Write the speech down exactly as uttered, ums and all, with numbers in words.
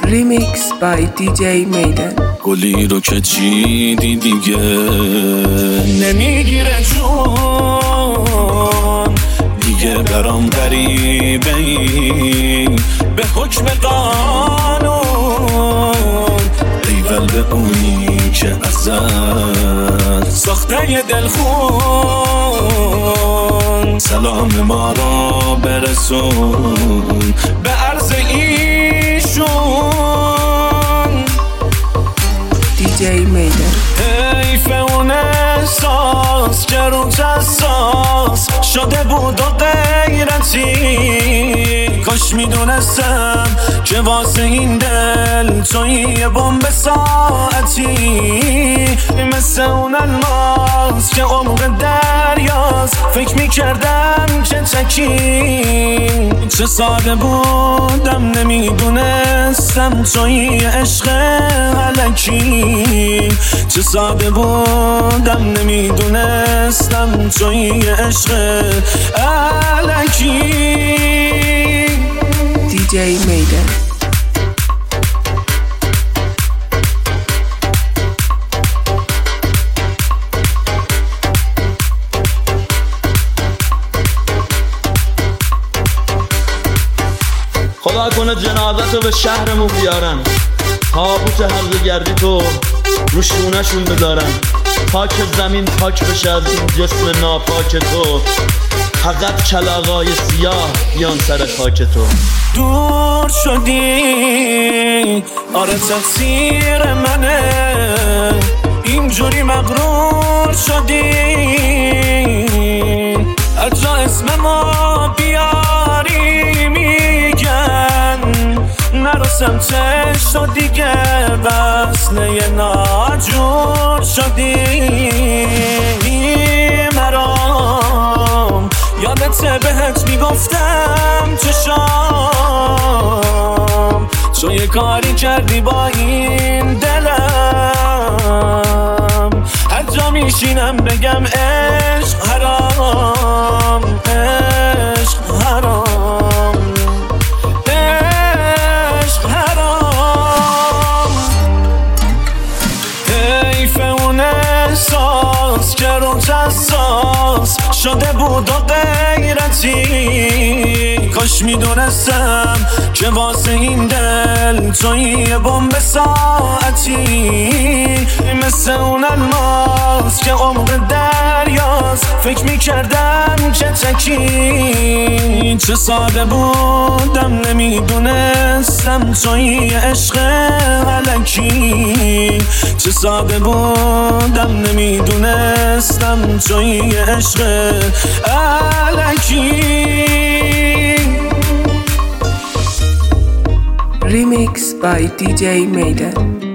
Remix by دی جی میدن. گلی رو که چیدی دیگه نمیگیره جون، دیگه برام غریبه ای به حکم قانون. ایول به اونی که ازت ساخته ی دلخون، سلام ما را برسون به عرض ایشون. دی جی میدن. حیف اون احساس که رو جساس شده بود و غیرتی، کاش میدونستم که واسه این دل توی یه بمب ساعتی. مثل اون الماس که عمق دریاست، فکر میکردم که تکی. چه ساده بودم نمیدونستم توی عشق الکی. چه ساده بودم نمیدونستم توی عشق الکی. دی جی میدن. خدا کنه جنازتو به شهرمون بیارن، تابوت هرزه گردی تو روشونشون بذارن، پاک زمین پاک بشه از این جسم ناپاک تو. فقط کلاغای سیاه بیان سر خاک تو. دور شدی آره تقصیر منه، اینجوری مغرور شدی. از جا اسم ما بیاری میگن نرو سمتش تو دیگه، وصله ناجور شدی. مرام یادت بهت میگفتم چه شام، تو یه کاری کردی با این دلم. هر جا میشینم بگم عشق حرام، عشق حرام، عشق حرام. حیف اون احساس که رو جساس شده بود و غیرتی، کاش میدونستم که واسه این دل توی یه بمب ساعتی. مثل اون الماس که عمق دریاست، فکر میکردم که تکی. چه ساده بودم نمیدونستم توی عشق الکی. چه ساده بودم نمیدونستم توی عشق الکی. Remix by دی جی میدن.